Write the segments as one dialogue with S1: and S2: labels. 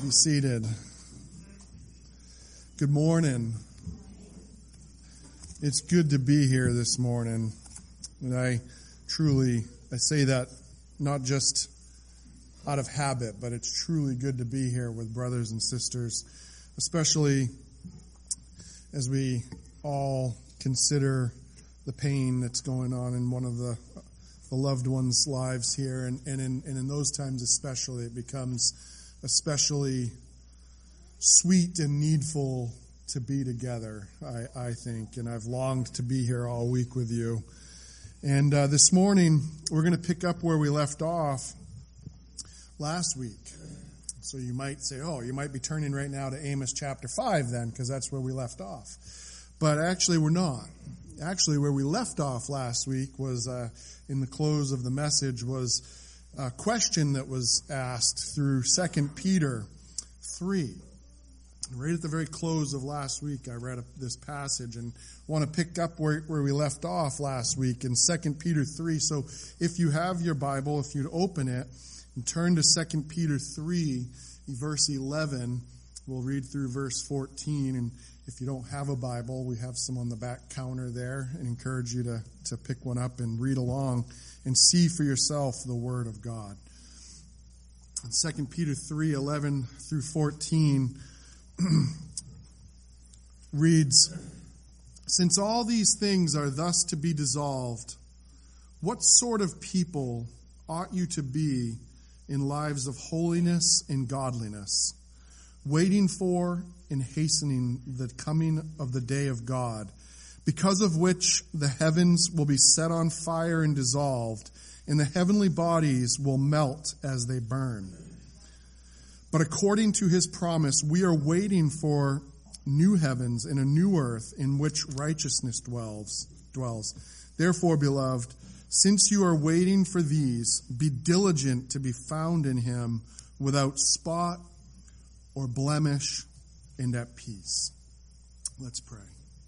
S1: Be seated. Good morning. It's good to be here this morning. And I say that not just out of habit, but it's truly good to be here with brothers and sisters, especially as we all consider the pain that's going on in one of the loved ones' lives here. And in those times especially, it becomes especially sweet and needful to be together, I think. And I've longed to be here all week with you. And this morning, we're going to pick up where we left off last week. So you might say, you might be turning right now to Amos chapter 5 then, because that's where we left off. But actually, we're not. Actually, where we left off last week was, in the close of the message, was a question that was asked through 2 Peter 3. Right at the very close of last week, I read this passage and want to pick up where we left off last week in 2 Peter 3. So if you have your Bible, if you'd open it and turn to 2 Peter 3, verse 11, we'll read through verse 14. And if you don't have a Bible, we have some on the back counter there, and encourage you to pick one up and read along and see for yourself the Word of God. In 2 Peter 3, 11 through 14 reads, "Since all these things are thus to be dissolved, what sort of people ought you to be in lives of holiness and godliness, waiting for and hastening the coming of the day of God, because of which the heavens will be set on fire and dissolved, and the heavenly bodies will melt as they burn. But according to his promise, we are waiting for new heavens and a new earth in which righteousness dwells. Therefore, beloved, since you are waiting for these, be diligent to be found in him without spot or blemish and at peace." Let's pray.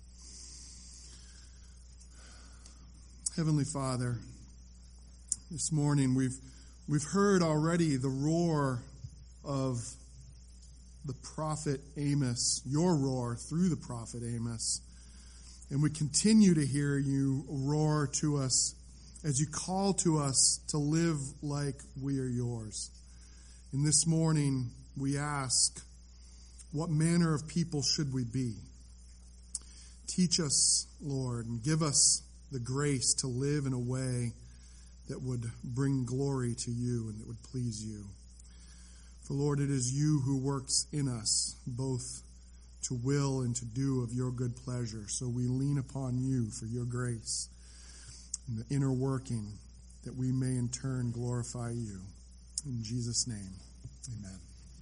S1: Heavenly Father, this morning we've heard already the roar of the prophet Amos, your roar through the prophet Amos. And we continue to hear you roar to us as you call to us to live like we are yours. And this morning we ask, what manner of people should we be? Teach us, Lord, and give us the grace to live in a way that would bring glory to you and that would please you. For, Lord, it is you who works in us, both to will and to do of your good pleasure. So we lean upon you for your grace and the inner working, that we may in turn glorify you. In Jesus' name, amen.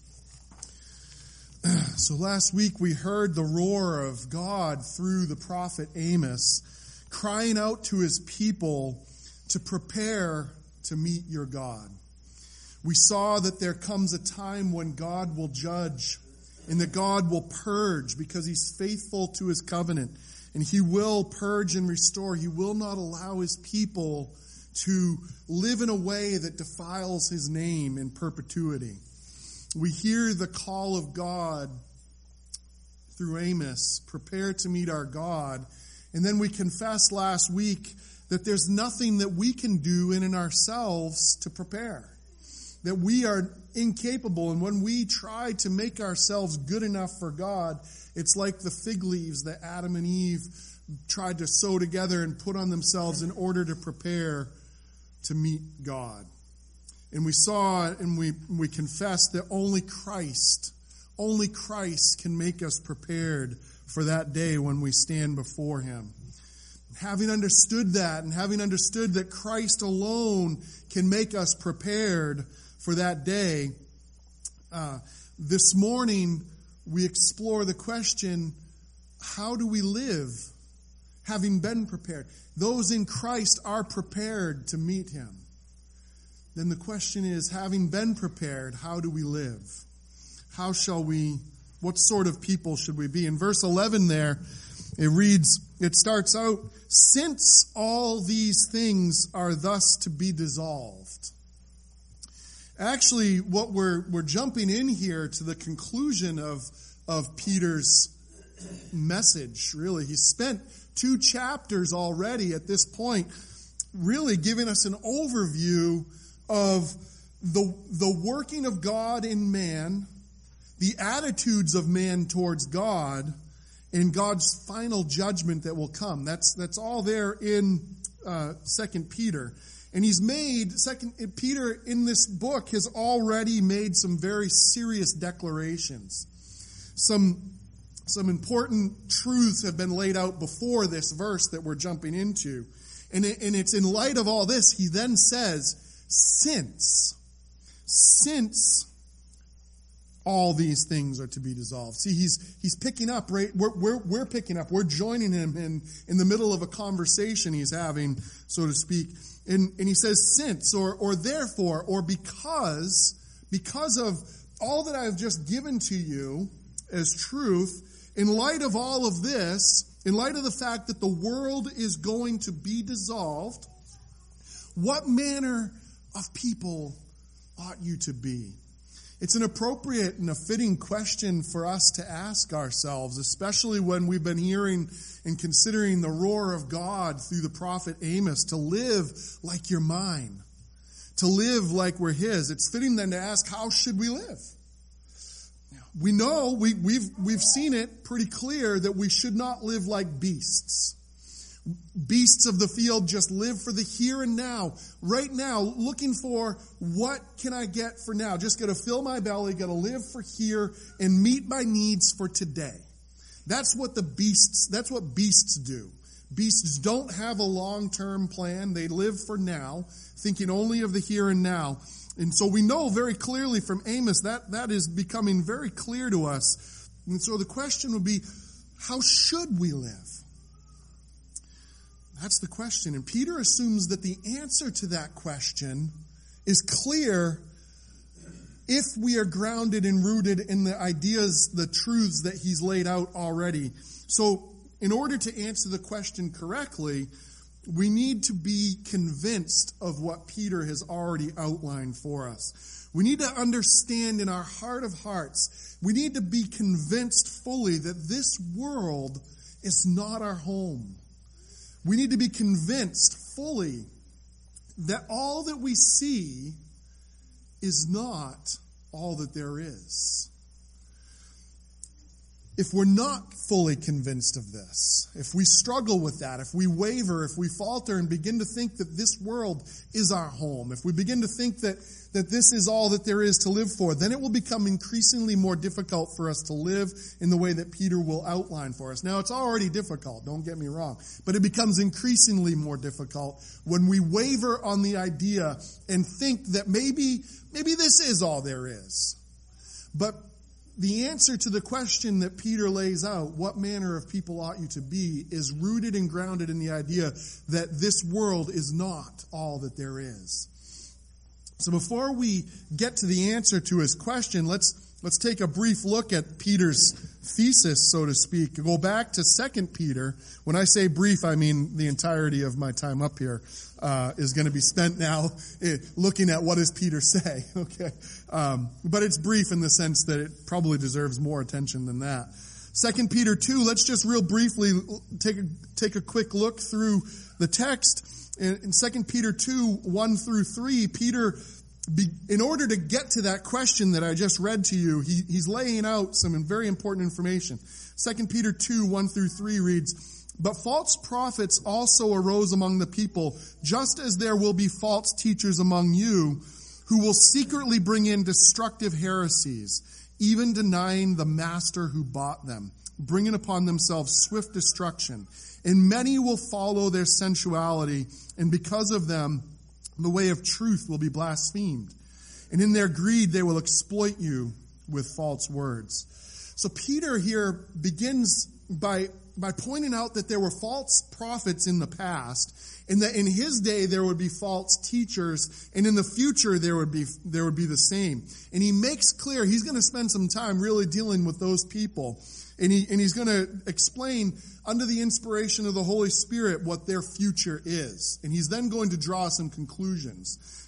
S1: So last week we heard the roar of God through the prophet Amos, crying out to his people to prepare to meet your God. We saw that there comes a time when God will judge and that God will purge, because he's faithful to his covenant, and he will purge and restore. He will not allow his people to live in a way that defiles his name in perpetuity. We hear the call of God through Amos, prepare to meet our God. And then we confessed last week that there's nothing that we can do in and ourselves to prepare, that we are incapable. And when we try to make ourselves good enough for God, it's like the fig leaves that Adam and Eve tried to sew together and put on themselves in order to prepare to meet God. And we saw and we confessed that only Christ can make us prepared for that day when we stand before him. Having understood that, and having understood that Christ alone can make us prepared for that day, this morning we explore the question, how do we live having been prepared? Those in Christ are prepared to meet him. Then the question is, having been prepared, how do we live? What sort of people should we be? In verse 11 there, it starts out, "Since all these things are thus to be dissolved." Actually, what we're jumping in here to the conclusion of Peter's message, really. He's spent 2 chapters already at this point, really giving us an overview of the working of God in man, the attitudes of man towards God, and God's final judgment that will come. That's all there in 2 Peter. And Peter in this book has already made some very serious declarations. Some important truths have been laid out before this verse that we're jumping into. And it's in light of all this, he then says, since all these things are to be dissolved. See, he's picking up, right? We're picking up. We're joining him in the middle of a conversation he's having, so to speak. And he says, since, or therefore, or because of all that I've just given to you as truth, in light of all of this, in light of the fact that the world is going to be dissolved, what manner of people ought you to be? It's an appropriate and a fitting question for us to ask ourselves, especially when we've been hearing and considering the roar of God through the prophet Amos, to live like you're mine, to live like we're his. It's fitting then to ask, how should we live? We know, we've seen it pretty clear that we should not live like beasts. Beasts of the field just live for the here and now, right now, looking for what can I get for now. Just got to fill my belly, got to live for here and meet my needs for today. That's what beasts do. Beasts don't have a long-term plan. They live for now, thinking only of the here and now. And so we know very clearly from Amos that is becoming very clear to us. And so the question would be, how should we live? That's the question. And Peter assumes that the answer to that question is clear if we are grounded and rooted in the ideas, the truths that he's laid out already. So in order to answer the question correctly, we need to be convinced of what Peter has already outlined for us. We need to understand in our heart of hearts, we need to be convinced fully that this world is not our home. We need to be convinced fully that all that we see is not all that there is. If we're not fully convinced of this, if we struggle with that, if we waver, if we falter and begin to think that this world is our home, if we begin to think that this is all that there is to live for, then it will become increasingly more difficult for us to live in the way that Peter will outline for us. Now, it's already difficult, don't get me wrong, but it becomes increasingly more difficult when we waver on the idea and think that maybe this is all there is. But the answer to the question that Peter lays out, what manner of people ought you to be, is rooted and grounded in the idea that this world is not all that there is. So before we get to the answer to his question, let's take a brief look at Peter's thesis, so to speak. Go back to 2 Peter. When I say brief, I mean the entirety of my time up here is going to be spent now looking at what does Peter say. Okay, but it's brief in the sense that it probably deserves more attention than that. 2 Peter 2. Let's just real briefly take a quick look through the text. In 2 Peter 2, 1 through 3, Peter, in order to get to that question that I just read to you, he's laying out some very important information. 2 Peter 2, 1 through 3 reads, "But false prophets also arose among the people, just as there will be false teachers among you, who will secretly bring in destructive heresies, even denying the master who bought them, bringing upon themselves swift destruction. And many will follow their sensuality, and because of them, the way of truth will be blasphemed. And in their greed, they will exploit you with false words." So Peter here begins by pointing out that there were false prophets in the past, and that in his day there would be false teachers, and in the future there would be the same. And he makes clear he's going to spend some time really dealing with those people. And he's going to explain under the inspiration of the Holy Spirit what their future is. And he's then going to draw some conclusions.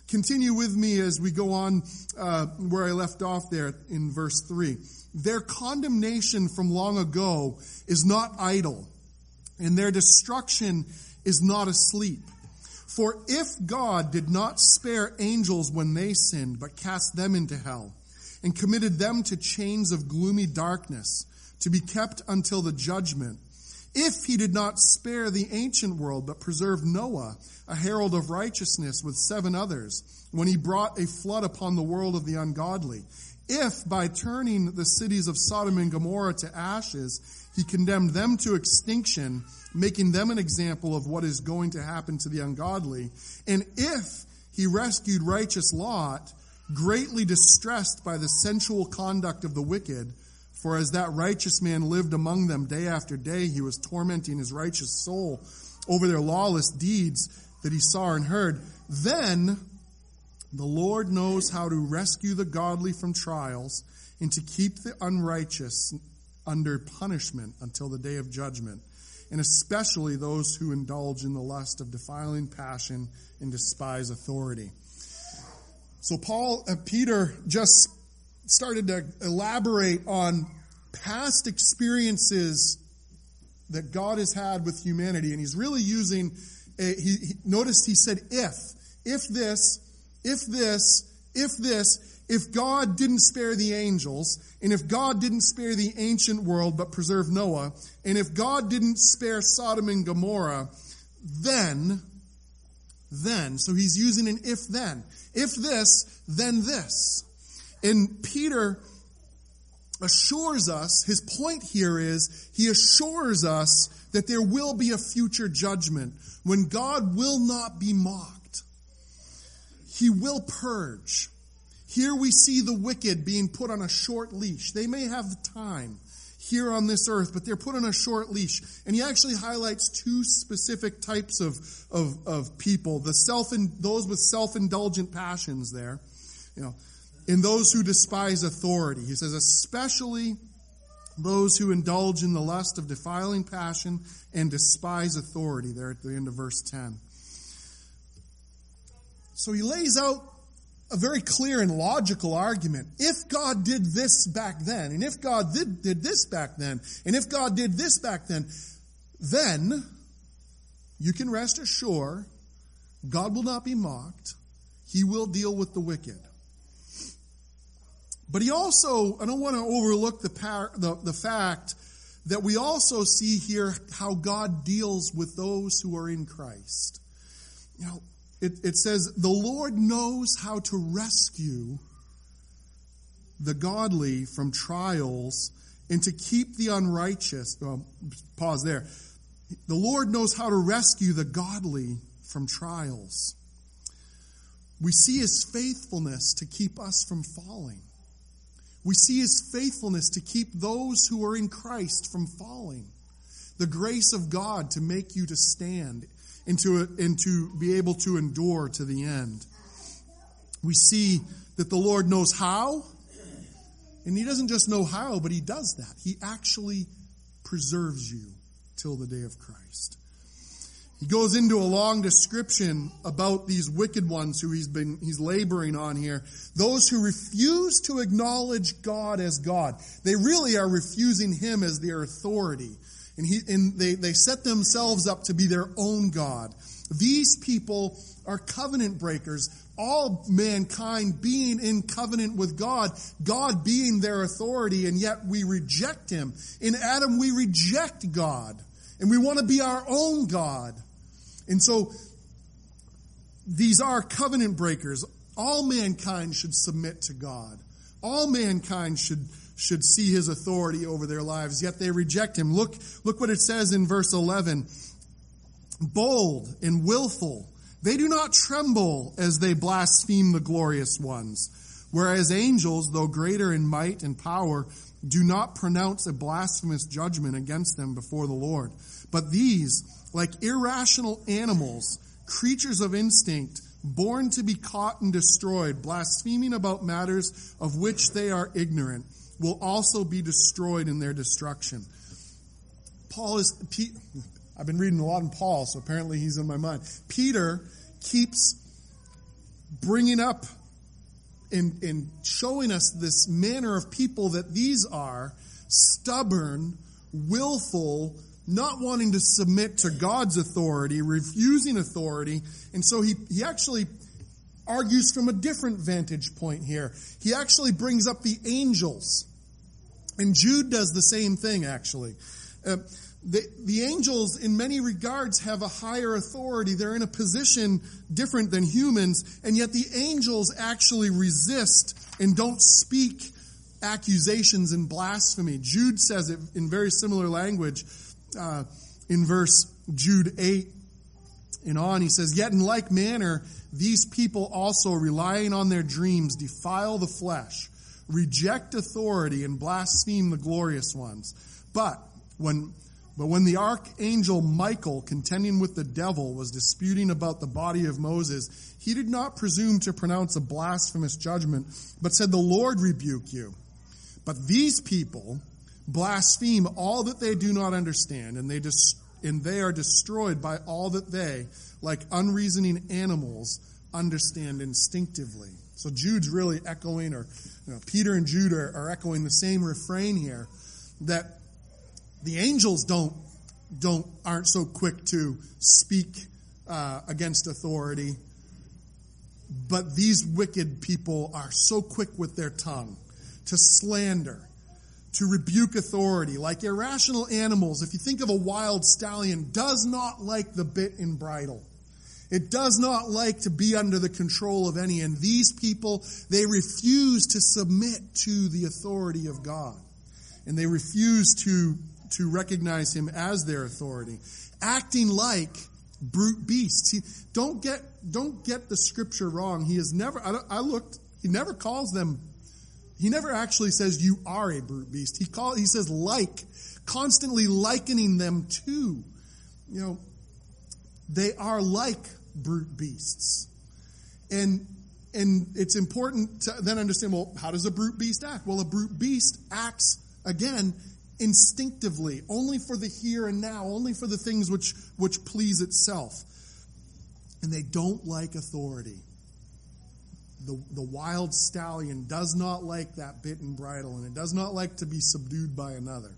S1: Continue with me as we go on where I left off there in verse 3. Their condemnation from long ago is not idle, and their destruction is not asleep. For if God did not spare angels when they sinned, but cast them into hell, and committed them to chains of gloomy darkness, to be kept until the judgment, if he did not spare the ancient world, but preserved Noah, a herald of righteousness, with 7 others, when he brought a flood upon the world of the ungodly, if by turning the cities of Sodom and Gomorrah to ashes, he condemned them to extinction, making them an example of what is going to happen to the ungodly, and if he rescued righteous Lot, greatly distressed by the sensual conduct of the wicked, for as that righteous man lived among them day after day, he was tormenting his righteous soul over their lawless deeds that he saw and heard. Then the Lord knows how to rescue the godly from trials and to keep the unrighteous under punishment until the day of judgment, and especially those who indulge in the lust of defiling passion and despise authority. So Peter just started to elaborate on past experiences that God has had with humanity, and he's really using, notice he said if God didn't spare the angels, and if God didn't spare the ancient world but preserved Noah, and if God didn't spare Sodom and Gomorrah, then, so he's using an if-then. If this, then this. And Peter assures us, his point here is, he assures us that there will be a future judgment when God will not be mocked. He will purge. Here we see the wicked being put on a short leash. They may have the time here on this earth, but they're put on a short leash. And he actually highlights 2 specific types of people, those with self-indulgent passions there, and those who despise authority. He says, especially those who indulge in the lust of defiling passion and despise authority, there at the end of verse 10. So he lays out a very clear and logical argument. If God did this back then, and if God did this back then, and if God did this back then you can rest assured God will not be mocked. He will deal with the wicked. But he also, I don't want to overlook the fact that we also see here how God deals with those who are in Christ. It says, the Lord knows how to rescue the godly from trials and to keep the unrighteous. Pause there. The Lord knows how to rescue the godly from trials. We see his faithfulness to keep us from falling. We see his faithfulness to keep those who are in Christ from falling. The grace of God to make you to stand and to be able to endure to the end. We see that the Lord knows how, and he doesn't just know how, but he does that. He actually preserves you till the day of Christ. He goes into a long description about these wicked ones who he's laboring on here. Those who refuse to acknowledge God as God. They really are refusing him as their authority. And they set themselves up to be their own God. These people are covenant breakers. All mankind being in covenant with God, God being their authority, and yet we reject him. In Adam, we reject God. And we want to be our own God. And so, these are covenant breakers. All mankind should submit to God. All mankind should see his authority over their lives, yet they reject him. Look what it says in verse 11. Bold and willful, they do not tremble as they blaspheme the glorious ones, whereas angels, though greater in might and power, do not pronounce a blasphemous judgment against them before the Lord. But these, like irrational animals, creatures of instinct, born to be caught and destroyed, blaspheming about matters of which they are ignorant, will also be destroyed in their destruction. I've been reading a lot in Paul, so apparently he's in my mind. Peter keeps bringing up and showing us this manner of people that these are stubborn, willful, not wanting to submit to God's authority, refusing authority. And so he actually argues from a different vantage point here. He actually brings up the angels. And Jude does the same thing, actually. The angels, in many regards, have a higher authority. They're in a position different than humans, and yet the angels actually resist and don't speak accusations and blasphemy. Jude says it in very similar language in verse Jude 8 and on. He says, "Yet in like manner, these people also, relying on their dreams, defile the flesh, reject authority, and blaspheme the glorious ones. But when the archangel Michael, contending with the devil, was disputing about the body of Moses, he did not presume to pronounce a blasphemous judgment, but said, 'The Lord rebuke you.' But these people blaspheme all that they do not understand, and they are destroyed by all that they, like unreasoning animals, understand instinctively." So Jude's really echoing, or Peter and Jude are echoing the same refrain here, that the angels aren't so quick to speak against authority, but these wicked people are so quick with their tongue to slander, to rebuke authority, like irrational animals. If you think of a wild stallion, does not like the bit and bridle. It does not like to be under the control of any. And these people, they refuse to submit to the authority of God. And they refuse to recognize him as their authority, acting like brute beasts. Don't get the scripture wrong. He never calls them. He never actually says you are a brute beast. He says like, constantly likening them to. They are like brute beasts. And it's important to then understand, well, how does a brute beast act? Well, a brute beast acts, again, instinctively, only for the here and now, only for the things which please itself. And they don't like authority. The wild stallion does not like that bit and bridle, and it does not like to be subdued by another.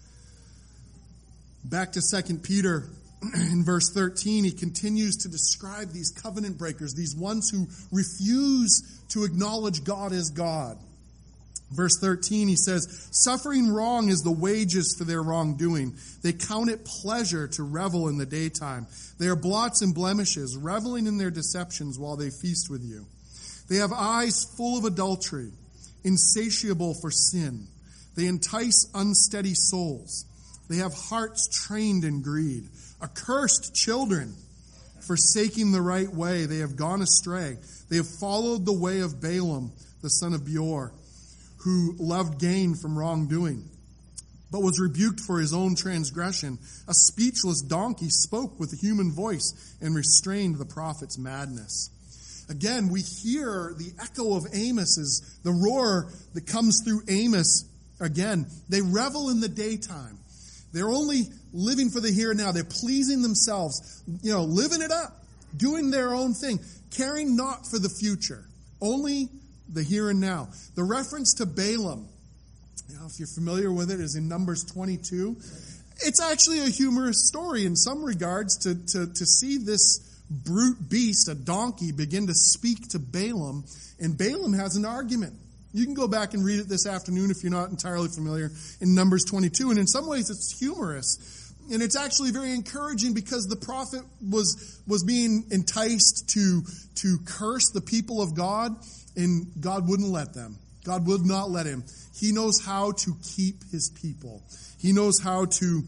S1: Back to 2 Peter in verse 13, he continues to describe these covenant breakers, these ones who refuse to acknowledge God as God. Verse 13, he says, "Suffering wrong is the wages for their wrongdoing. They count it pleasure to revel in the daytime. They are blots and blemishes, reveling in their deceptions while they feast with you. They have eyes full of adultery, insatiable for sin. They entice unsteady souls. They have hearts trained in greed. Accursed children, forsaking the right way, they have gone astray. They have followed the way of Balaam, the son of Beor, who loved gain from wrongdoing, but was rebuked for his own transgression. A speechless donkey spoke with a human voice and restrained the prophet's madness." Again, we hear the echo of Amos, the roar that comes through Amos. Again, they revel in the daytime. They're only living for the here and now. They're pleasing themselves, living it up, doing their own thing, caring not for the future, only the here and now. The reference to Balaam, if you're familiar with it, is in Numbers 22. It's actually a humorous story in some regards to see this brute beast, a donkey, begin to speak to Balaam, and Balaam has an argument. You can go back and read it this afternoon if you're not entirely familiar, in Numbers 22, and in some ways it's humorous. And it's actually very encouraging because the prophet was being enticed to curse the people of God, and God wouldn't let them. God would not let him. He knows how to keep his people. He knows how to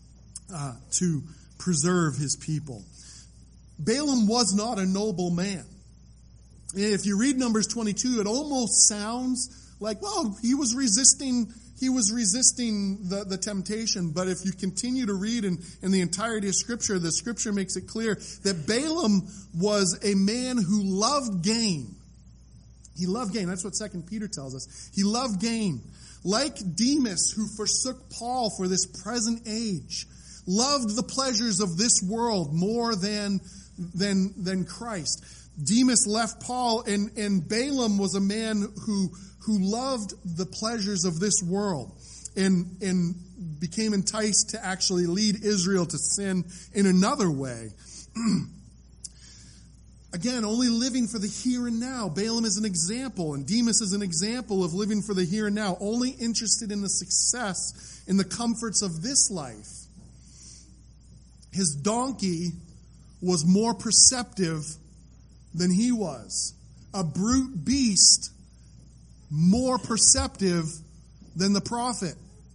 S1: preserve his people. Balaam was not a noble man. If you read Numbers 22, it almost sounds like, well, he was resisting the temptation. But if you continue to read in the entirety of Scripture, the Scripture makes it clear that Balaam was a man who loved gain. He loved gain. That's what 2 Peter tells us. He loved gain. Like Demas, who forsook Paul for this present age, loved the pleasures of this world more than Christ. Demas left Paul, and Balaam was a man who loved the pleasures of this world and became enticed to actually lead Israel to sin in another way. Again, only living for the here and now. Balaam is an example, and Demas is an example of living for the here and now, only interested in the success, in the comforts of this life. His donkey was more perceptive than he was. A brute beast more perceptive than the prophet.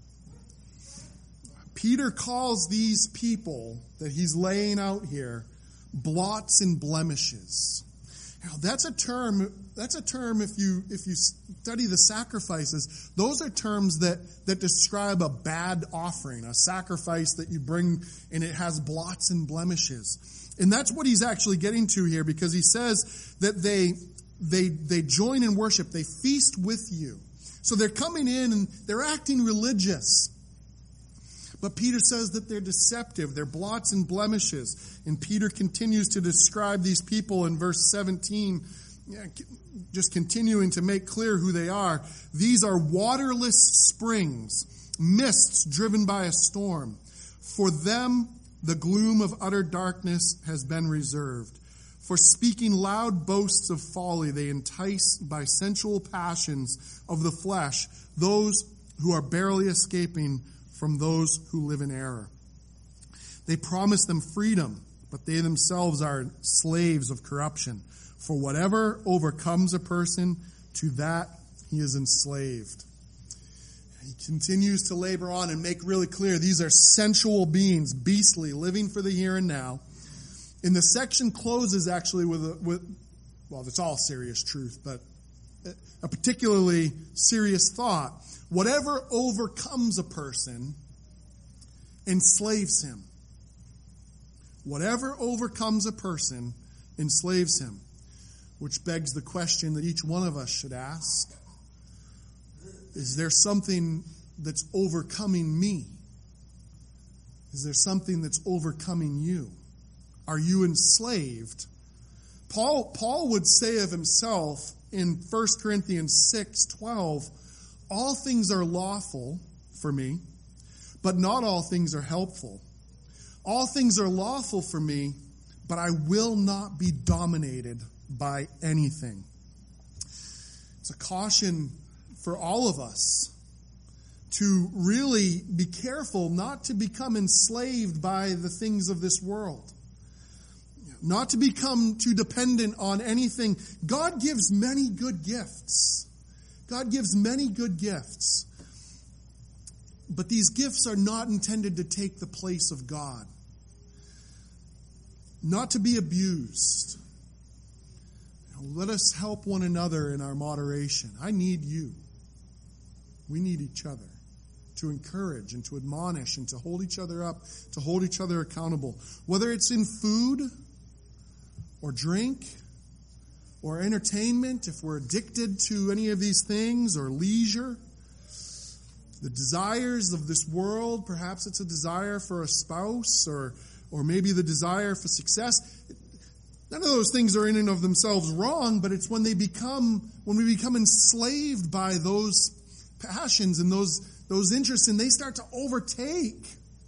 S1: Peter calls these people that he's laying out here blots and blemishes. Now, that's a term if you study the sacrifices, those are terms that describe a bad offering, a sacrifice that you bring and it has blots and blemishes. And that's what he's actually getting to here, because he says that they join in worship, they feast with you. So they're coming in and they're acting religious. But Peter says that they're deceptive, they're blots and blemishes. And Peter continues to describe these people in verse 17, just continuing to make clear who they are. These are waterless springs, mists driven by a storm. For them, the gloom of utter darkness has been reserved. For speaking loud boasts of folly, they entice by sensual passions of the flesh those who are barely escaping from those who live in error. They promise them freedom, but they themselves are slaves of corruption. For whatever overcomes a person, to that he is enslaved. He continues to labor on and make really clear these are sensual beings, beastly, living for the here and now. And the section closes actually with it's all serious truth, but a particularly serious thought. Whatever overcomes a person enslaves him. Whatever overcomes a person enslaves him. Which begs the question that each one of us should ask. Is there something that's overcoming me? Is there something that's overcoming you? Are you enslaved? Paul would say of himself in 1 Corinthians 6:12, all things are lawful for me, but not all things are helpful. All things are lawful for me, but I will not be dominated by anything. It's a caution for all of us to really be careful not to become enslaved by the things of this world. Not to become too dependent on anything. God gives many good gifts. God gives many good gifts. But these gifts are not intended to take the place of God. Not to be abused. Let us help one another in our moderation. I need you. We need each other to encourage and to admonish and to hold each other up, to hold each other accountable. Whether it's in food or drink or entertainment, if we're addicted to any of these things, or leisure, the desires of this world, perhaps it's a desire for a spouse or maybe the desire for success. None of those things are in and of themselves wrong, but it's when we become enslaved by those passions and those interests, and they start to overtake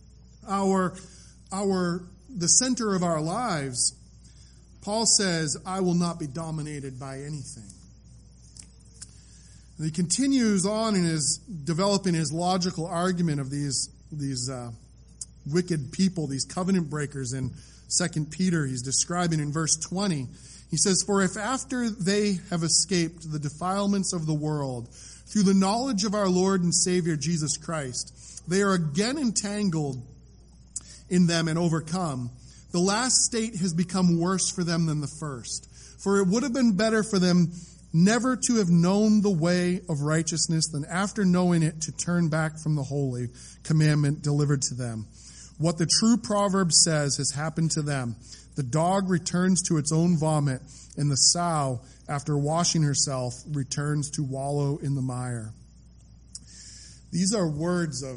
S1: the center of our lives. Paul says, I will not be dominated by anything. And he continues on in his developing his logical argument of these wicked people, these covenant breakers in 2 Peter. He's describing in verse 20. He says, for if after they have escaped the defilements of the world, through the knowledge of our Lord and Savior Jesus Christ, they are again entangled in them and overcome, the last state has become worse for them than the first. For it would have been better for them never to have known the way of righteousness than after knowing it to turn back from the holy commandment delivered to them. What the true proverb says has happened to them. The dog returns to its own vomit, and the sow, after washing herself, returns to wallow in the mire. These are words of,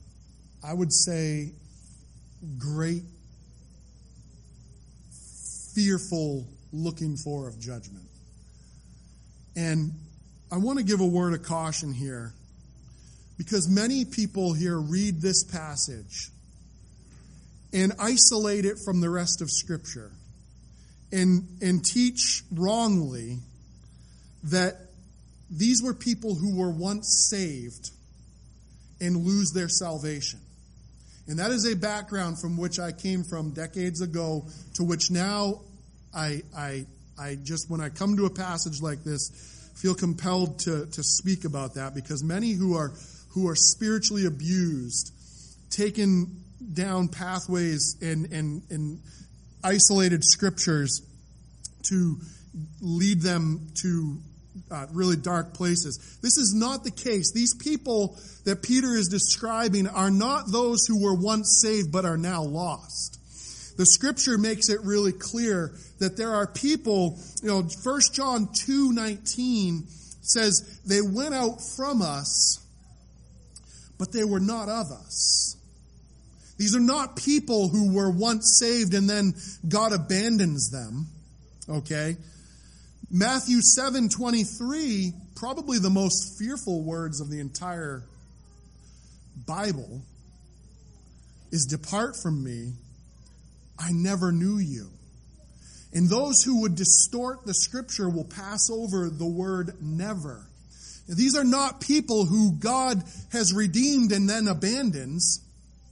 S1: I would say, great fearful looking for of judgment. And I want to give a word of caution here, because many people here read this passage and isolate it from the rest of Scripture and teach wrongly that these were people who were once saved and lose their salvation. And that is a background from which I came from decades ago, to which now I just, when I come to a passage like this, feel compelled to speak about that, because many who are spiritually abused, taken down pathways and isolated scriptures to lead them to really dark places. This is not the case. These people that Peter is describing are not those who were once saved but are now lost. The scripture makes it really clear that there are people, 1 John 2:19 says, they went out from us, but they were not of us. These are not people who were once saved and then God abandons them. Okay? Matthew 7:23, probably the most fearful words of the entire Bible, is, "Depart from me, I never knew you." And those who would distort the scripture will pass over the word never. Now, these are not people who God has redeemed and then abandons.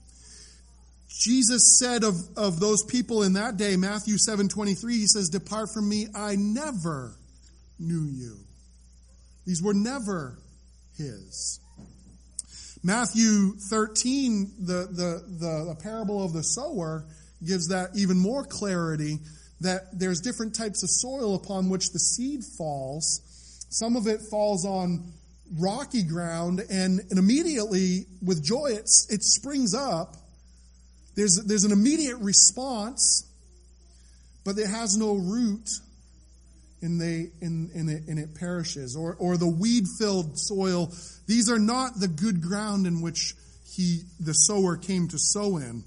S1: Jesus said of those people in that day, Matthew 7:23, he says, "Depart from me, I never knew you." These were never his. Matthew 13, the parable of the sower, gives that even more clarity, that there's different types of soil upon which the seed falls. Some of it falls on rocky ground, and immediately, with joy, it springs up. There's an immediate response, but it has no root, and it perishes. Or the weed-filled soil. These are not the good ground in which the sower came to sow in.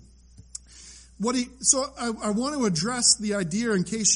S1: I want to address the idea, in case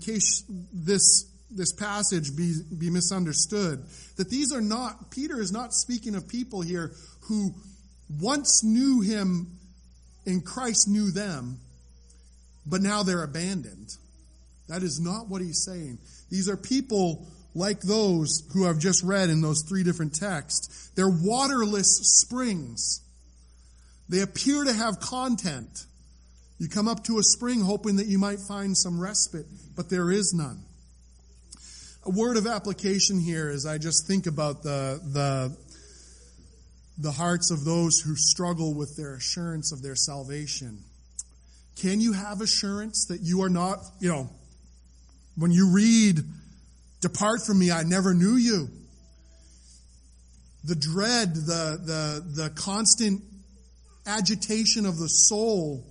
S1: this passage be misunderstood, that these are not, Peter is not speaking of people here who once knew him and Christ knew them, but now they're abandoned. That is not what he's saying. These are people like those who I've just read in those three different texts. They're waterless springs. They appear to have content. You come up to a spring hoping that you might find some respite, but there is none. A word of application here as I just think about the hearts of those who struggle with their assurance of their salvation. Can you have assurance that you are not, when you read, "Depart from me, I never knew you," the dread, the constant agitation of the soul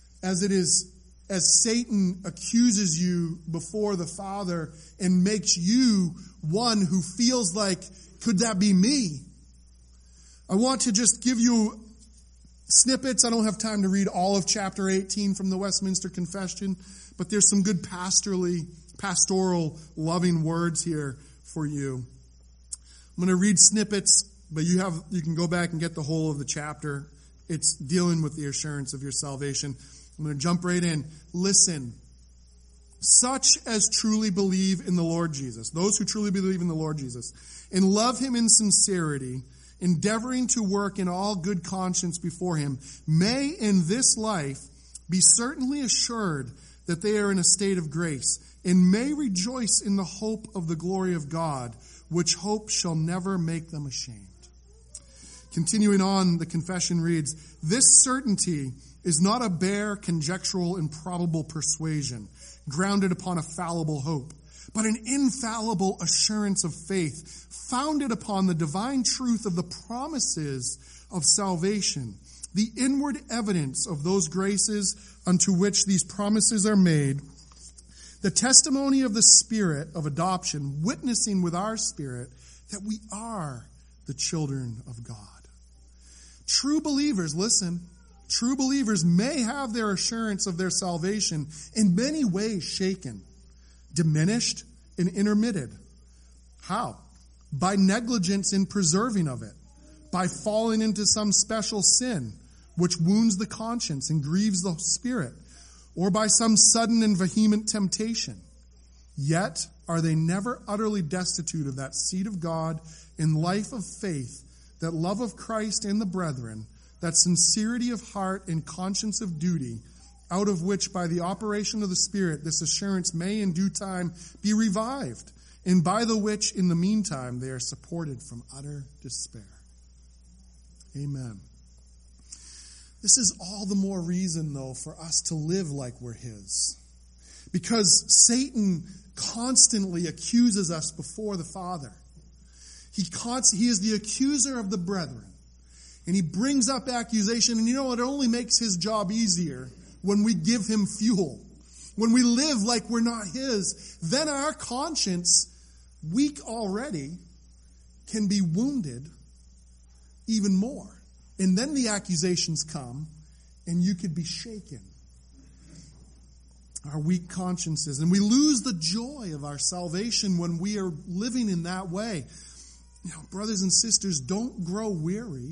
S1: as Satan accuses you before the Father and makes you one who feels like, could that be me? I want to just give you snippets. I don't have time to read all of chapter 18 from the Westminster Confession, but there's some good pastoral, loving words here for you. I'm going to read snippets, but you can go back and get the whole of the chapter. It's dealing with the assurance of your salvation. I'm going to jump right in. Listen. Such as truly believe in the Lord Jesus, those who truly believe in the Lord Jesus, and love him in sincerity, endeavoring to work in all good conscience before him, may in this life be certainly assured that they are in a state of grace, and may rejoice in the hope of the glory of God, which hope shall never make them ashamed. Continuing on, the confession reads, "This certainty is not a bare, conjectural, improbable persuasion, grounded upon a fallible hope, but an infallible assurance of faith, founded upon the divine truth of the promises of salvation, the inward evidence of those graces unto which these promises are made, the testimony of the Spirit of adoption, witnessing with our spirit that we are the children of God." True believers, listen, true believers may have their assurance of their salvation in many ways shaken, diminished, and intermitted. How? By negligence in preserving of it, by falling into some special sin, which wounds the conscience and grieves the spirit, or by some sudden and vehement temptation. Yet are they never utterly destitute of that seed of God in life of faith, that love of Christ and the brethren, that sincerity of heart and conscience of duty, out of which by the operation of the Spirit this assurance may in due time be revived, and by the which in the meantime they are supported from utter despair. Amen. This is all the more reason, though, for us to live like we're His. Because Satan constantly accuses us before the Father. He is the accuser of the brethren. And he brings up accusation, and it only makes his job easier when we give him fuel. When we live like we're not his, then our conscience, weak already, can be wounded even more. And then the accusations come, and you could be shaken. Our weak consciences. And we lose the joy of our salvation when we are living in that way. Brothers and sisters, don't grow weary.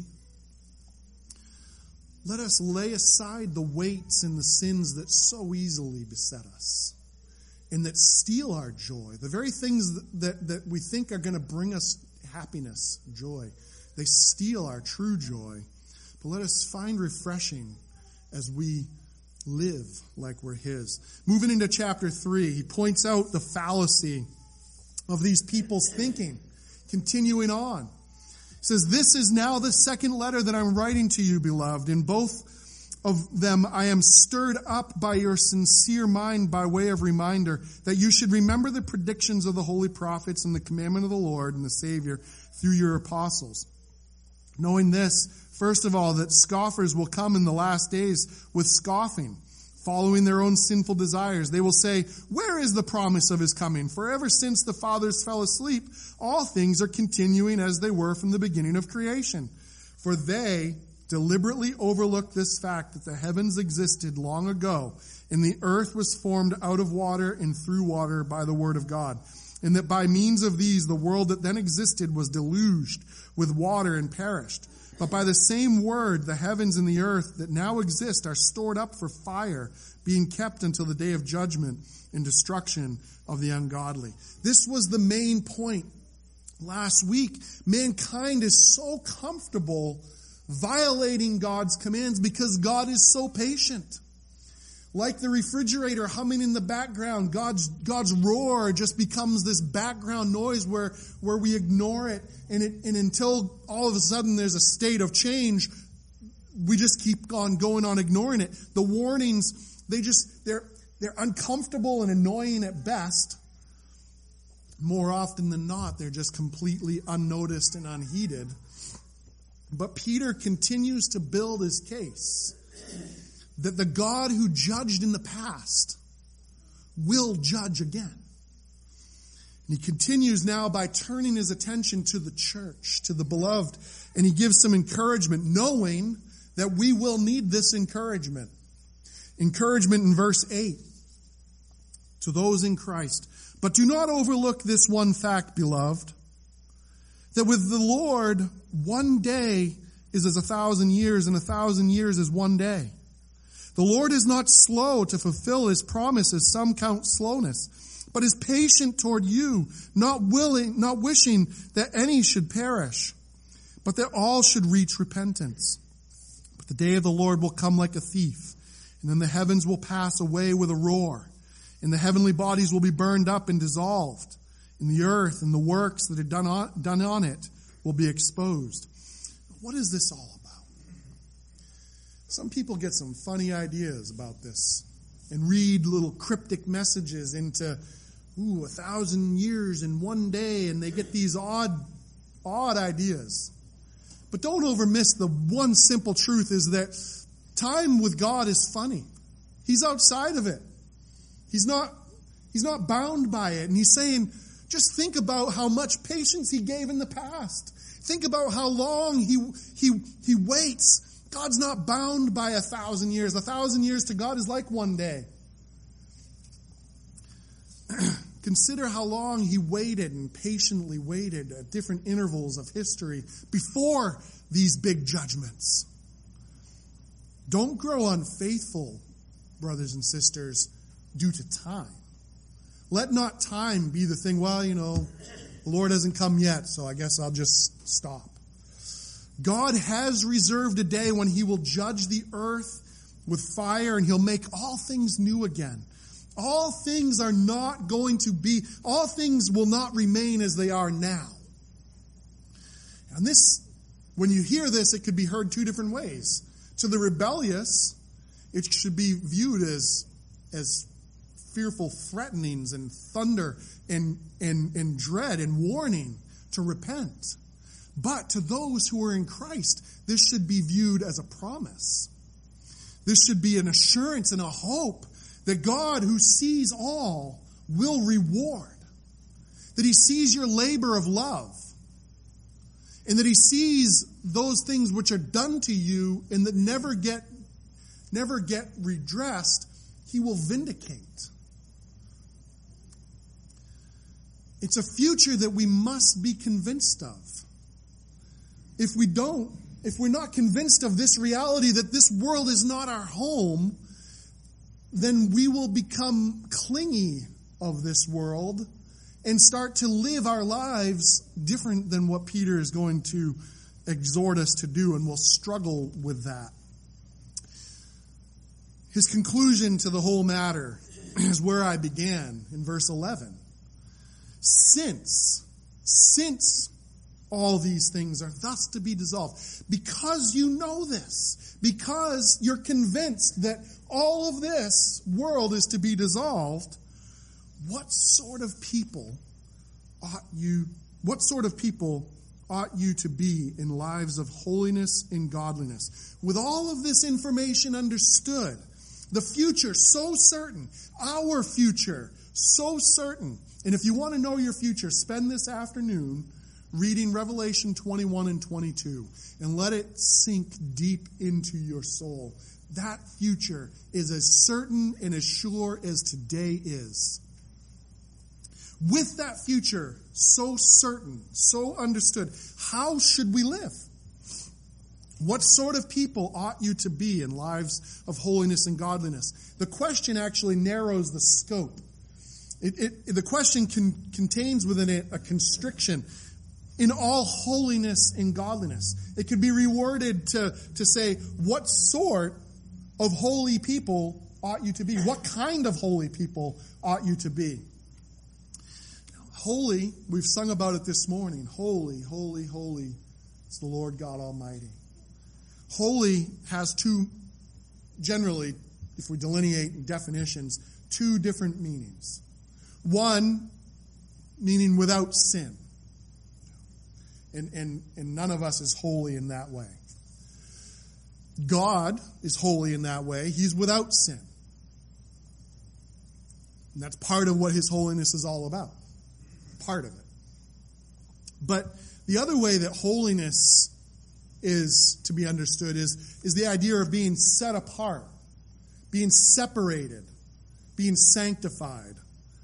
S1: Let us lay aside the weights and the sins that so easily beset us and that steal our joy. The very things that we think are going to bring us happiness, joy, they steal our true joy. But let us find refreshing as we live like we're His. Moving into chapter 3, he points out the fallacy of these people's thinking. Continuing on. He says, "This is now the second letter that I'm writing to you, beloved. In both of them I am stirred up by your sincere mind by way of reminder that you should remember the predictions of the holy prophets and the commandment of the Lord and the Savior through your apostles. Knowing this, first of all, that scoffers will come in the last days with scoffing, following their own sinful desires. They will say, 'Where is the promise of his coming? For ever since the fathers fell asleep, all things are continuing as they were from the beginning of creation.' For they deliberately overlooked this fact that the heavens existed long ago, and the earth was formed out of water and through water by the word of God, and that by means of these the world that then existed was deluged with water and perished. But by the same word, the heavens and the earth that now exist are stored up for fire, being kept until the day of judgment and destruction of the ungodly." This was the main point last week. Mankind is so comfortable violating God's commands because God is so patient. Like the refrigerator humming in the background, God's roar just becomes this background noise where we ignore it, and until all of a sudden there's a state of change, we just keep on going on ignoring it. The warnings, they're uncomfortable and annoying at best. More often than not, they're just completely unnoticed and unheeded. But Peter continues to build his case that the God who judged in the past will judge again. And he continues now by turning his attention to the church, to the beloved, and he gives some encouragement, knowing that we will need this encouragement. Encouragement in verse 8, to those in Christ. "But do not overlook this one fact, beloved, that with the Lord, one day is as 1,000 years, and 1,000 years is one day. The Lord is not slow to fulfill his promises, some count slowness, but is patient toward you, not wishing that any should perish, but that all should reach repentance. But the day of the Lord will come like a thief, and then the heavens will pass away with a roar, and the heavenly bodies will be burned up and dissolved, and the earth and the works that are done on it will be exposed." What is this all about? Some people get some funny ideas about this and read little cryptic messages into 1,000 years in one day, and they get these odd ideas. But don't overmiss the one simple truth is that time with God is funny. He's outside of it. He's not bound by it. And he's saying, just think about how much patience he gave in the past. Think about how long he waits God's not bound by 1,000 years. 1,000 years to God is like one day. Consider how long he waited and patiently waited at different intervals of history before these big judgments. Don't grow unfaithful, brothers and sisters, due to time. Let not time be the thing, well, the Lord hasn't come yet, so I guess I'll just stop. God has reserved a day when he will judge the earth with fire and he'll make all things new again. All things will not remain as they are now. And this, when you hear this, it could be heard two different ways. To the rebellious, it should be viewed as fearful threatenings and thunder and dread and warning to repent. But to those who are in Christ, this should be viewed as a promise. This should be an assurance and a hope that God, who sees all, will reward. That he sees your labor of love. And that he sees those things which are done to you and that never get redressed, he will vindicate. It's a future that we must be convinced of. If we're not convinced of this reality that this world is not our home, then we will become clingy of this world and start to live our lives different than what Peter is going to exhort us to do, and we'll struggle with that. His conclusion to the whole matter is where I began in verse 11. Since all these things are thus to be dissolved, because you know this, because you're convinced that all of this world is to be dissolved, what sort of people ought you to be in lives of holiness and godliness? With all of this information understood, the future so certain, our future so certain. And if you want to know your future, spend this afternoon reading Revelation 21 and 22 and let it sink deep into your soul. That future is as certain and as sure as today is. With that future so certain, so understood, how should we live? What sort of people ought you to be in lives of holiness and godliness? The question actually narrows the scope. The question contains within it a constriction. In all holiness and godliness. It could be reworded to say, what sort of holy people ought you to be? What kind of holy people ought you to be? Holy, we've sung about it this morning. Holy, holy, holy is the Lord God Almighty. Holy has generally, if we delineate definitions, two different meanings. One, meaning without sin. And none of us is holy in that way. God is holy in that way. He's without sin. And that's part of what his holiness is all about. Part of it. But the other way that holiness is to be understood is the idea of being set apart, being separated, being sanctified.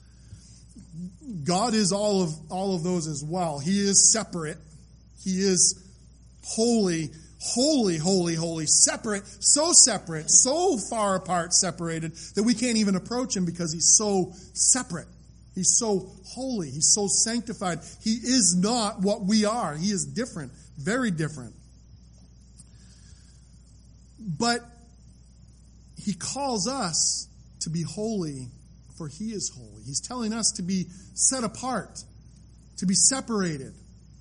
S1: God is all of those as well. He is separate. He is holy, holy, holy, holy, separate, so far apart, separated, that we can't even approach him because he's so separate. He's so holy. He's so sanctified. He is not what we are. He is different, very different. But he calls us to be holy, for he is holy. He's telling us to be set apart, to be separated.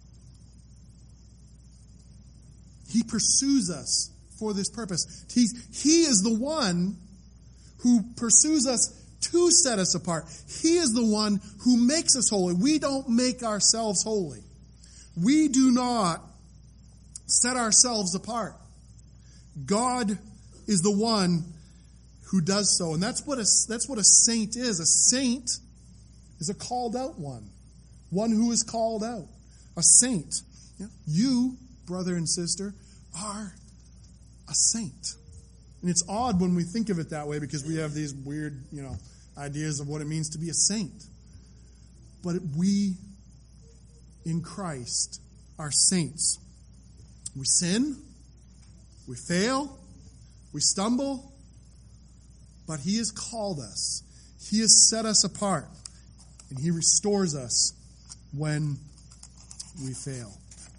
S1: He pursues us for this purpose. He is the one who pursues us to set us apart. He is the one who makes us holy. We don't make ourselves holy. We do not set ourselves apart. God is the one who does so. And that's what a saint is. A saint is a called out one who is called out. A saint. You, brother and sister, are a saint. And it's odd when we think of it that way because we have these weird, ideas of what it means to be a saint. But we, in Christ, are saints. We sin, we fail, we stumble, but He has called us. He has set us apart, and He restores us when we fail.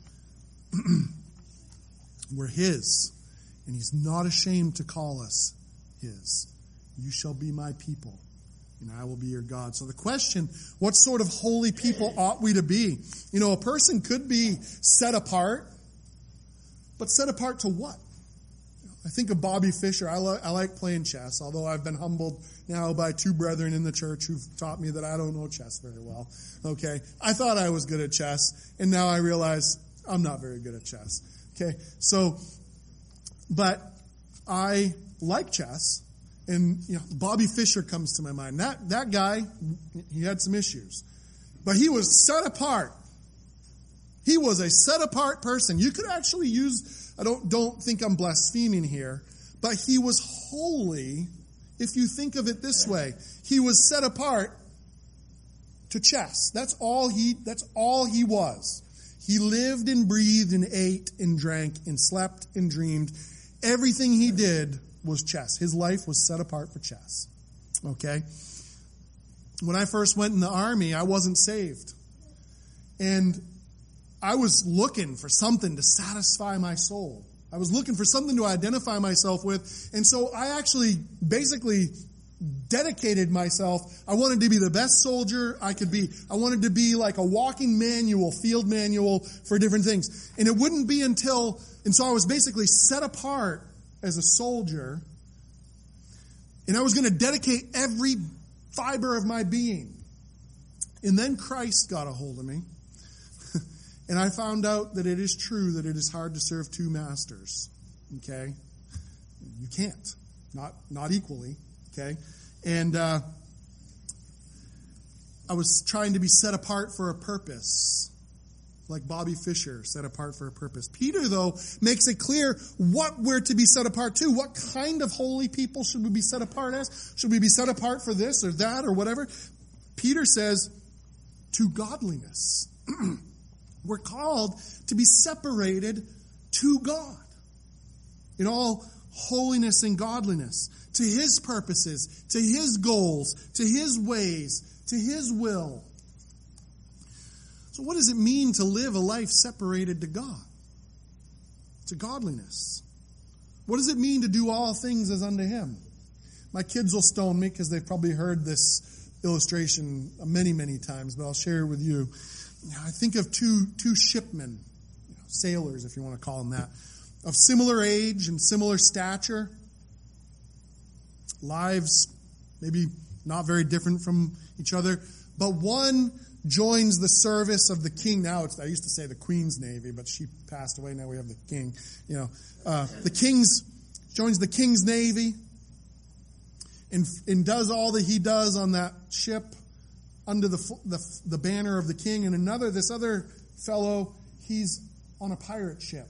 S1: We're His, and He's not ashamed to call us His. You shall be my people, and I will be your God. So the question, what sort of holy people ought we to be? A person could be set apart, but set apart to what? I think of Bobby Fischer. I like playing chess, although I've been humbled now by two brethren in the church who've taught me that I don't know chess very well. Okay? I thought I was good at chess, and now I realize I'm not very good at chess. Okay? But I like chess, and Bobby Fischer comes to my mind. That guy, he had some issues, but he was set apart. He was a set apart person. You could actually use, I don't think I'm blaspheming here, but he was holy. If you think of it this way, he was set apart to chess. That's all he was. He lived and breathed and ate and drank and slept and dreamed. Everything he did was chess. His life was set apart for chess. Okay? When I first went in the army, I wasn't saved. And I was looking for something to satisfy my soul. I was looking for something to identify myself with. And so I actually basically dedicated myself. I wanted to be the best soldier I could be. I wanted to be like a walking manual, field manual for different things. And it wouldn't be and so I was basically set apart as a soldier. And I was going to dedicate every fiber of my being. And then Christ got a hold of me. And I found out that it is true that it is hard to serve two masters. Okay? You can't. Not equally. Okay? And I was trying to be set apart for a purpose. Like Bobby Fischer, set apart for a purpose. Peter, though, makes it clear what we're to be set apart to. What kind of holy people should we be set apart as? Should we be set apart for this or that or whatever? Peter says, to godliness. We're called to be separated to God in all holiness and godliness, to His purposes, to His goals, to His ways, to His will. So what does it mean to live a life separated to God? To godliness. What does it mean to do all things as unto Him? My kids will stone me because they've probably heard this illustration many, many times, but I'll share it with you. I think of two shipmen, sailors, if you want to call them that, of similar age and similar stature, lives maybe not very different from each other, but one joins the service of the king. Now I used to say the Queen's Navy, but she passed away. Now we have the king. Joins the King's Navy and does all that he does on that ship under the banner of the king, and this other fellow, he's on a pirate ship.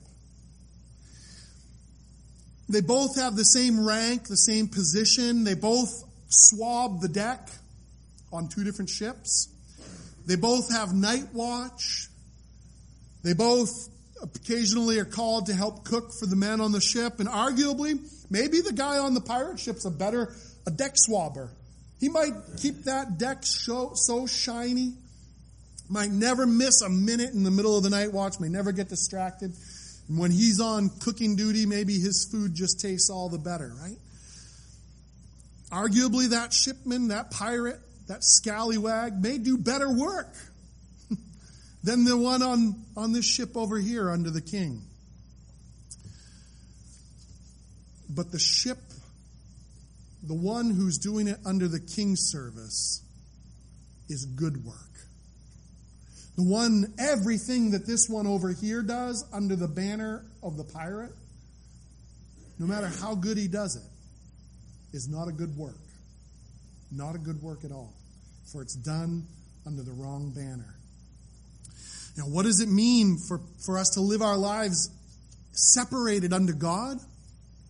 S1: They both have the same rank, the same position. They both swab the deck on two different ships. They both have night watch. They both occasionally are called to help cook for the men on the ship, and arguably, maybe the guy on the pirate ship's a deck swabber. He might keep that deck so shiny, might never miss a minute in the middle of the night watch, may never get distracted. And when he's on cooking duty, maybe his food just tastes all the better, right? Arguably, that shipman, that pirate, that scallywag may do better work than the one on this ship over here under the king. But the ship, the one who's doing it under the king's service, is good work. Everything that this one over here does under the banner of the pirate, no matter how good he does it, is not a good work. Not a good work at all. For it's done under the wrong banner. Now, what does it mean for us to live our lives separated unto God?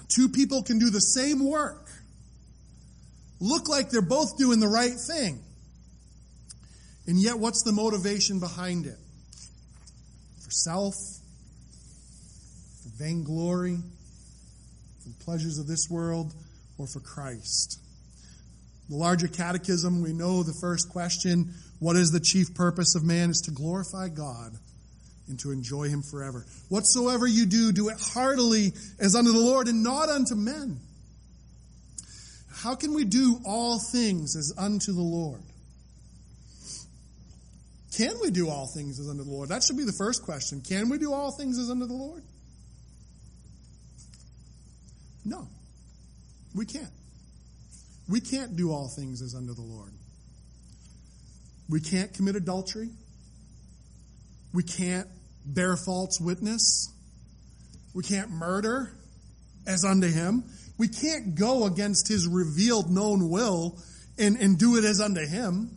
S1: Two people can do the same work, look like they're both doing the right thing, and yet what's the motivation behind it? For self, for vainglory, for the pleasures of this world, or for Christ? The larger catechism, we know the first question, what is the chief purpose of man? Is to glorify God and to enjoy him forever. Whatsoever you do, do it heartily as unto the Lord and not unto men. How can we do all things as unto the Lord? Can we do all things as unto the Lord? That should be the first question. Can we do all things as unto the Lord? No, we can't. We can't do all things as unto the Lord. We can't commit adultery. We can't bear false witness. We can't murder as unto him. We can't go against his revealed known will and do it as unto him.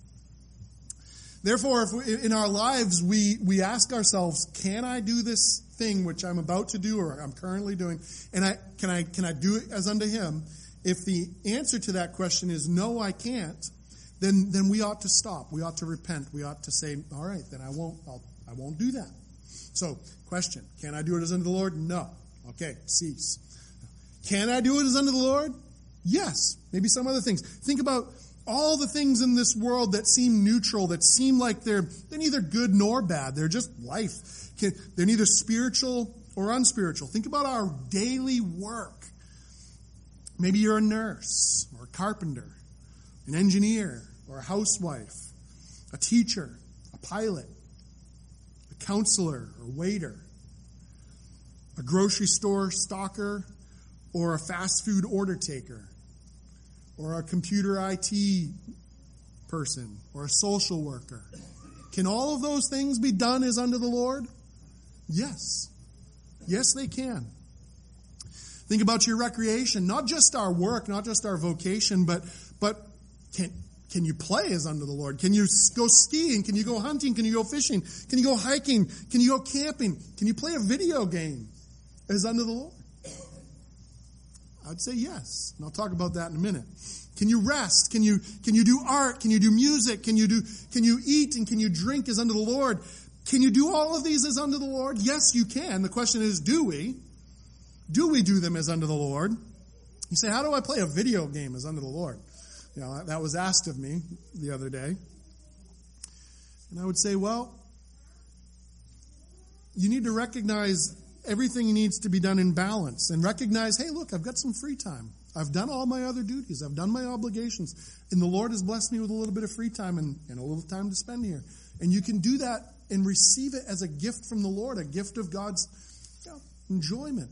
S1: Therefore, if in our lives we ask ourselves, can I do this thing which I'm about to do or I'm currently doing, and can I do it as unto him? If the answer to that question is no, I can't, then we ought to stop. We ought to repent. We ought to say, all right, then I won't do that. So, question, can I do it as unto the Lord? No. Okay, cease. Can I do it as unto the Lord? Yes. Maybe some other things. Think about all the things in this world that seem neutral, that seem like they're neither good nor bad. They're just life. They're neither spiritual or unspiritual. Think about our daily work. Maybe you're a nurse or a carpenter, an engineer or a housewife, a teacher, a pilot, a counselor or waiter, a grocery store stocker or a fast food order taker, or a computer IT person or a social worker. Can all of those things be done as unto the Lord? Yes. Yes, they can. Think about your recreation, not just our work, not just our vocation, but can you play as unto the Lord? Can you go skiing? Can you go hunting? Can you go fishing? Can you go hiking? Can you go camping? Can you play a video game as unto the Lord? I'd say yes, and I'll talk about that in a minute. Can you rest? Can you do art? Can you do music? Can you eat and can you drink as unto the Lord? Can you do all of these as unto the Lord? Yes, you can. The question is, do we? Do we do them as unto the Lord? You say, how do I play a video game as unto the Lord? You know, that was asked of me the other day. And I would say, well, you need to recognize everything needs to be done in balance and recognize, hey, look, I've got some free time. I've done all my other duties. I've done my obligations. And the Lord has blessed me with a little bit of free time and a little time to spend here. And you can do that and receive it as a gift from the Lord, a gift of God's enjoyment.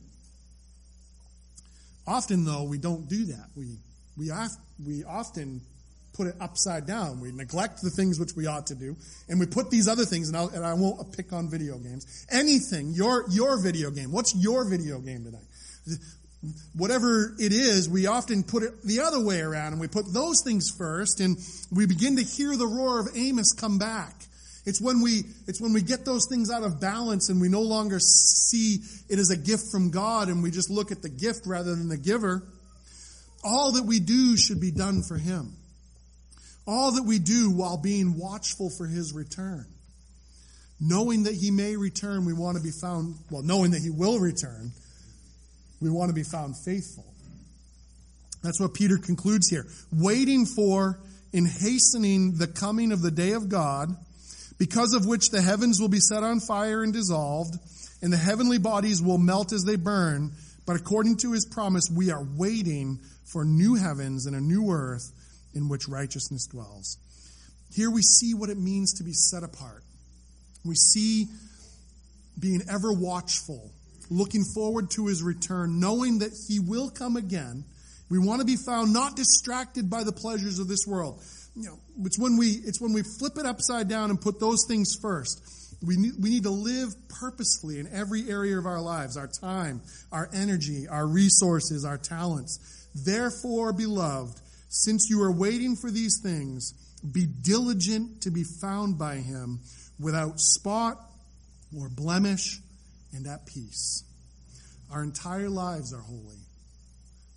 S1: Often, though, we don't do that. We often put it upside down. We neglect the things which we ought to do, and we put these other things, and I won't pick on video games. Anything, your video game. What's your video game tonight? Whatever it is, we often put it the other way around, and we put those things first, and we begin to hear the roar of Amos come back. It's when we get those things out of balance and we no longer see it as a gift from God and we just look at the gift rather than the giver. All that we do should be done for Him. All that we do while being watchful for His return. Knowing that He may return, we want to be found, knowing that He will return, we want to be found faithful. That's what Peter concludes here. Waiting for and hastening the coming of the day of God, because of which the heavens will be set on fire and dissolved, and the heavenly bodies will melt as they burn. But according to His promise, we are waiting for new heavens and a new earth in which righteousness dwells. Here we see what it means to be set apart. We see being ever watchful, looking forward to His return, knowing that He will come again. We want to be found not distracted by the pleasures of this world. You know, it's when we flip it upside down and put those things first. We need to live purposefully in every area of our lives, our time, our energy, our resources, our talents. Therefore, beloved, since you are waiting for these things, be diligent to be found by Him without spot or blemish and at peace. Our entire lives are holy.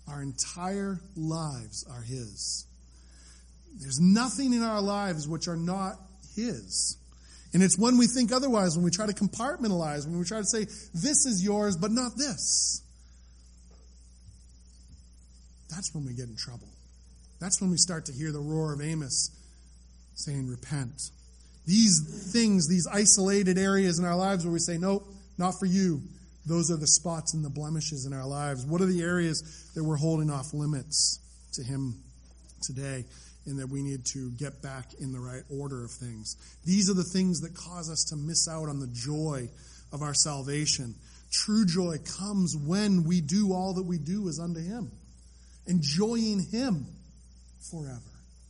S1: Our entire lives are his. There's nothing in our lives which are not his. And it's when we think otherwise, when we try to compartmentalize, when we try to say, this is yours, but not this. That's when we get in trouble. That's when we start to hear the roar of Amos saying, repent. These things, these isolated areas in our lives where we say, nope, not for you. Those are the spots and the blemishes in our lives. What are the areas that we're holding off limits to him today, and that we need to get back in the right order of things? These are the things that cause us to miss out on the joy of our salvation. True joy comes when we do all that we do is unto him, enjoying him forever.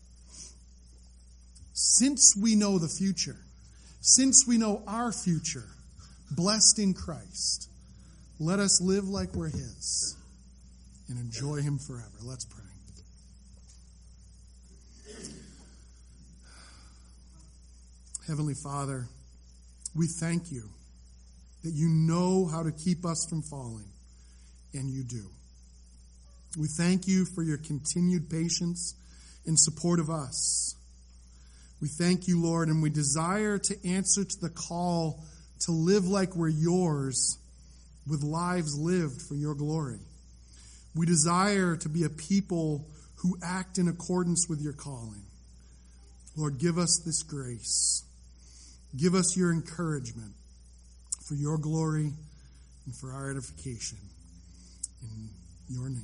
S1: Since we know the future, since we know our future, blessed in Christ, let us live like we're his and enjoy him forever. Let's pray. Heavenly Father, we thank you that you know how to keep us from falling, and you do. We thank you for your continued patience in support of us. We thank you, Lord, and we desire to answer to the call to live like we're yours with lives lived for your glory. We desire to be a people who act in accordance with your calling. Lord, give us this grace. Give us your encouragement for your glory and for our edification. In your name.